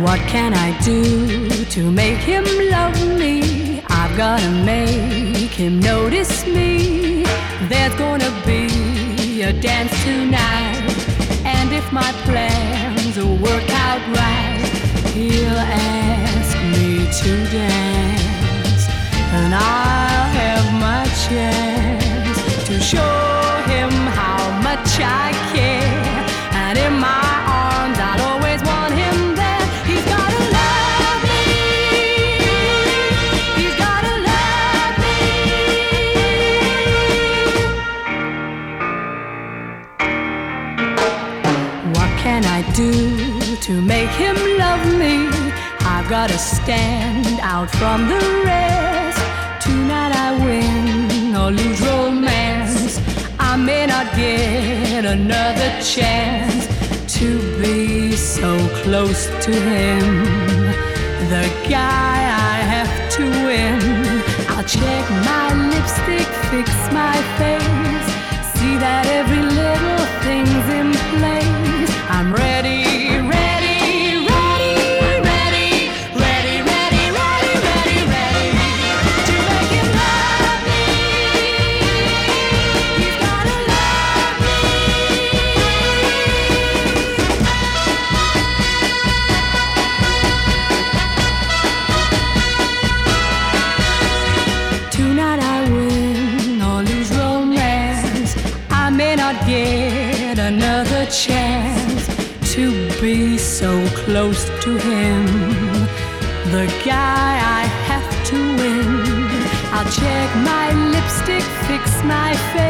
What can I do to make him love me? I've gotta make him notice me. There's gonna be a dance tonight, and if my plans work out right, he'll ask me to dance, and I'll have my chance to show him how much I care. And in my arms I'll always want him there. He's gotta love me. He's gotta love me. What can I do to make him love me? I've gotta stand out from the rest. Tonight I win or lose romance. I may not get another chance to be so close to him, the guy I have to win. I'll check my lipstick, fix my face, see that every little thing's in place. I'm ready, ready, ready, ready, ready, ready, ready, ready, ready to make him love me. He's gotta love me. Tonight I win or lose romance. I may not get another chance to be so close to him, the guy I have to win. I'll check my lipstick, fix my face,